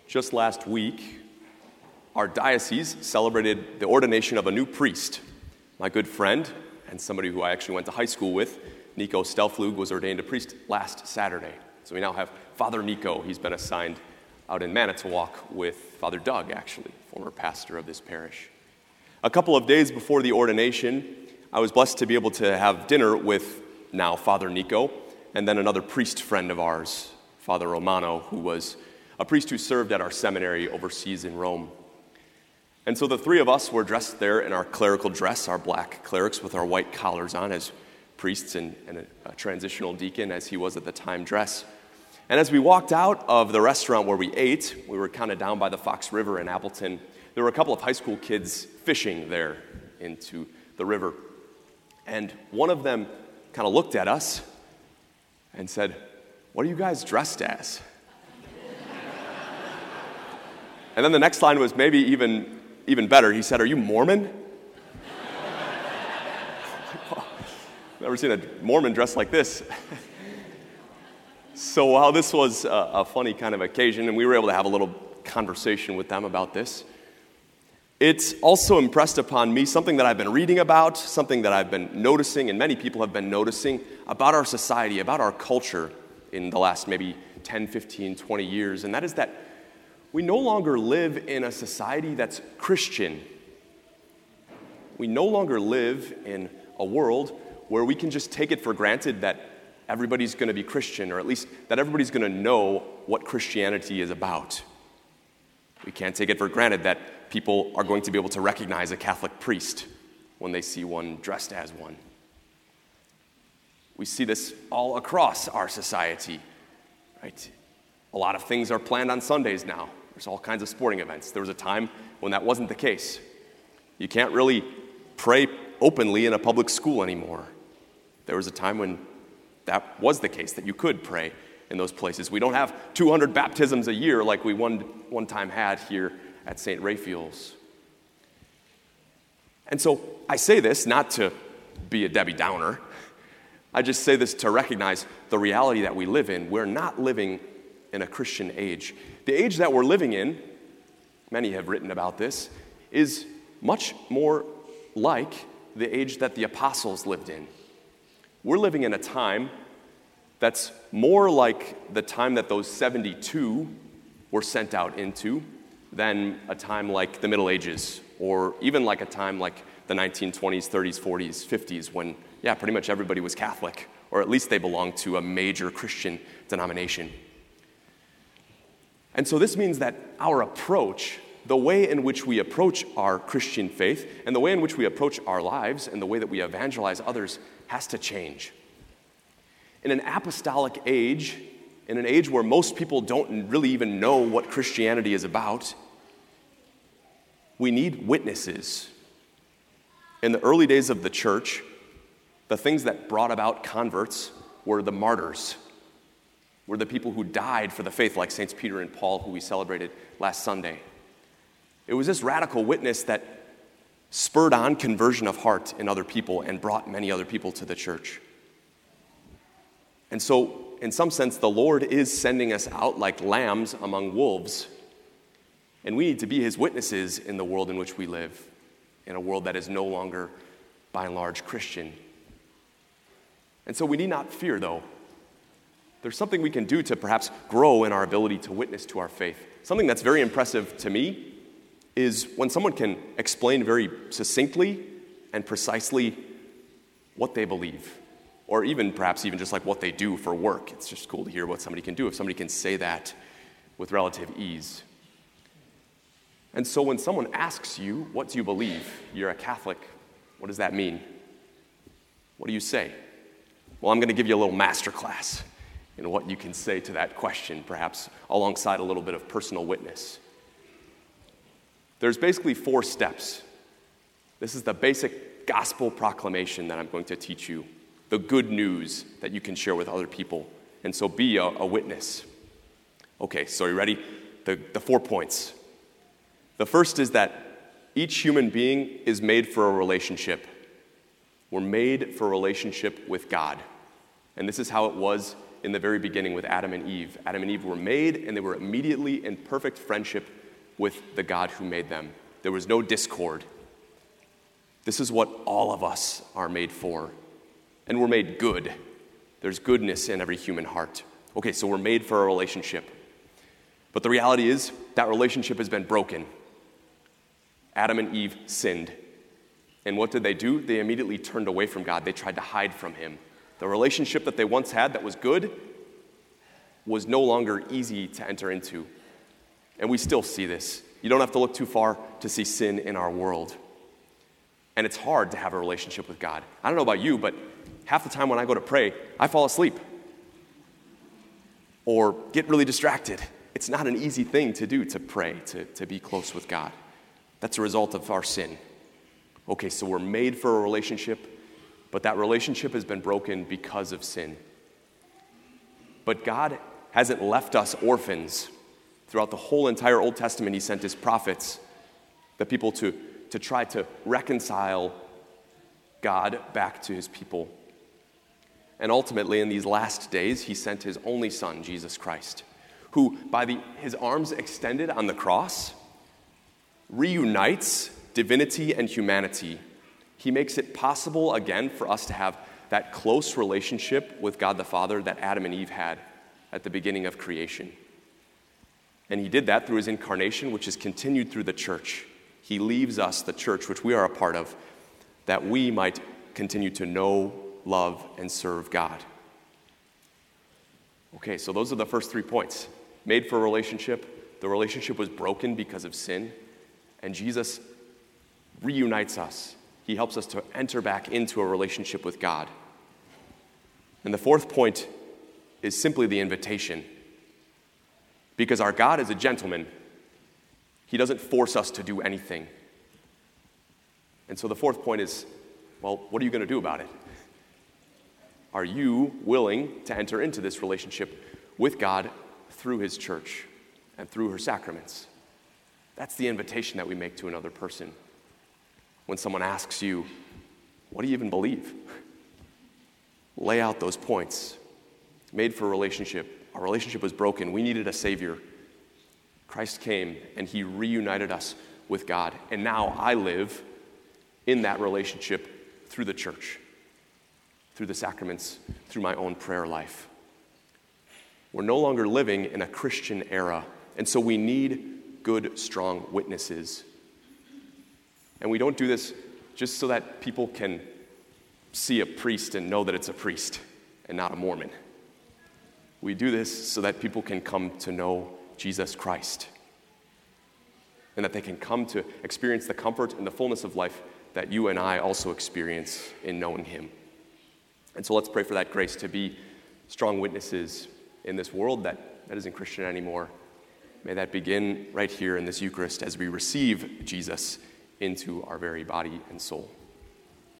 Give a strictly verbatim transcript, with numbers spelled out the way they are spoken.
Just last week, our diocese celebrated the ordination of a new priest. My good friend, and somebody who I actually went to high school with, Nico Stelflug, was ordained a priest last Saturday. So we now have Father Nico. He's been assigned out in Manitowoc with Father Doug, actually, former pastor of this parish. A couple of days before the ordination, I was blessed to be able to have dinner with now Father Nico, and then another priest friend of ours, Father Romano, who was a priest who served at our seminary overseas in Rome. And so the three of us were dressed there in our clerical dress, our black clerics with our white collars on as priests and, and a, a transitional deacon, as he was at the time, dress. And as we walked out of the restaurant where we ate, we were kind of down by the Fox River in Appleton. There were a couple of high school kids fishing there into the river. And one of them kind of looked at us and said, "What are you guys dressed as?" And then the next line was maybe even, even better. He said, "Are you Mormon?" Never seen a Mormon dressed like this. So while this was a, a funny kind of occasion, and we were able to have a little conversation with them about this, it's also impressed upon me something that I've been reading about, something that I've been noticing, and many people have been noticing about our society, about our culture in the last maybe ten, fifteen, twenty years, and that is that we no longer live in a society that's Christian. We no longer live in a world where we can just take it for granted that everybody's going to be Christian, or at least that everybody's going to know what Christianity is about. We can't take it for granted that people are going to be able to recognize a Catholic priest when they see one dressed as one. We see this all across our society, right? A lot of things are planned on Sundays now. There's all kinds of sporting events. There was a time when that wasn't the case. You can't really pray openly in a public school anymore. There was a time when that was the case, that you could pray in those places. We don't have two hundred baptisms a year like we one, one time had here at Saint Raphael's. And so I say this not to be a Debbie Downer. I just say this to recognize the reality that we live in. We're not living in a Christian age. The age that we're living in, many have written about this, is much more like the age that the apostles lived in. We're living in a time that's more like the time that those seventy-two were sent out into than a time like the Middle Ages, or even like a time like the nineteen twenties, thirties, forties, fifties, when, yeah, pretty much everybody was Catholic, or at least they belonged to a major Christian denomination. And so this means that our approach, the way in which we approach our Christian faith, and the way in which we approach our lives, and the way that we evangelize others has to change. In an apostolic age, in an age where most people don't really even know what Christianity is about, we need witnesses. In the early days of the church, the things that brought about converts were the martyrs, were the people who died for the faith, like Saints Peter and Paul, who we celebrated last Sunday. It was this radical witness that spurred on conversion of heart in other people and brought many other people to the church. And so, in some sense, the Lord is sending us out like lambs among wolves. And we need to be his witnesses in the world in which we live, in a world that is no longer, by and large, Christian. And so we need not fear, though. There's something we can do to perhaps grow in our ability to witness to our faith. Something that's very impressive to me is when someone can explain very succinctly and precisely what they believe, or even perhaps even just like what they do for work. It's just cool to hear what somebody can do if somebody can say that with relative ease. And so when someone asks you, what do you believe? You're a Catholic. What does that mean? What do you say? Well, I'm going to give you a little master class in what you can say to that question, perhaps alongside a little bit of personal witness. There's basically four steps. This is the basic gospel proclamation that I'm going to teach you, the good news that you can share with other people. And so be a, a witness. Okay, so are you ready? The, the four points. The first is that each human being is made for a relationship. We're made for a relationship with God. And this is how it was in the very beginning with Adam and Eve. Adam and Eve were made, and they were immediately in perfect friendship with the God who made them. There was no discord. This is what all of us are made for. And we're made good. There's goodness in every human heart. Okay, so we're made for a relationship. But the reality is that relationship has been broken. Adam and Eve sinned. And what did they do? They immediately turned away from God. They tried to hide from him. The relationship that they once had that was good was no longer easy to enter into. And we still see this. You don't have to look too far to see sin in our world. And it's hard to have a relationship with God. I don't know about you, but half the time when I go to pray, I fall asleep or get really distracted. It's not an easy thing to do, to pray, to, to be close with God. That's a result of our sin. Okay, so we're made for a relationship, but that relationship has been broken because of sin. But God hasn't left us orphans. Throughout the whole entire Old Testament, he sent his prophets, the people to, to try to reconcile God back to his people. And ultimately, in these last days, he sent his only son, Jesus Christ, who, by the, his arms extended on the cross, reunites divinity and humanity. He makes it possible again for us to have that close relationship with God the Father that Adam and Eve had at the beginning of creation. And he did that through his incarnation, which is continued through the church. He leaves us, the church, which we are a part of, that we might continue to know, love, and serve God. Okay, so those are the first three points. Made for a relationship. The relationship was broken because of sin. And Jesus reunites us. He helps us to enter back into a relationship with God. And the fourth point is simply the invitation. Because our God is a gentleman. He doesn't force us to do anything. And so the fourth point is, well, what are you going to do about it? Are you willing to enter into this relationship with God through his church and through her sacraments? That's the invitation that we make to another person. When someone asks you, what do you even believe? Lay out those points. Made for a relationship. Our relationship was broken. We needed a Savior. Christ came and he reunited us with God. And now I live in that relationship through the church, through the sacraments, through my own prayer life. We're no longer living in a Christian era, and so we need good, strong witnesses. And we don't do this just so that people can see a priest and know that it's a priest and not a Mormon. We do this so that people can come to know Jesus Christ and that they can come to experience the comfort and the fullness of life that you and I also experience in knowing him. And so let's pray for that grace to be strong witnesses in this world that, that isn't Christian anymore. May that begin right here in this Eucharist as we receive Jesus into our very body and soul.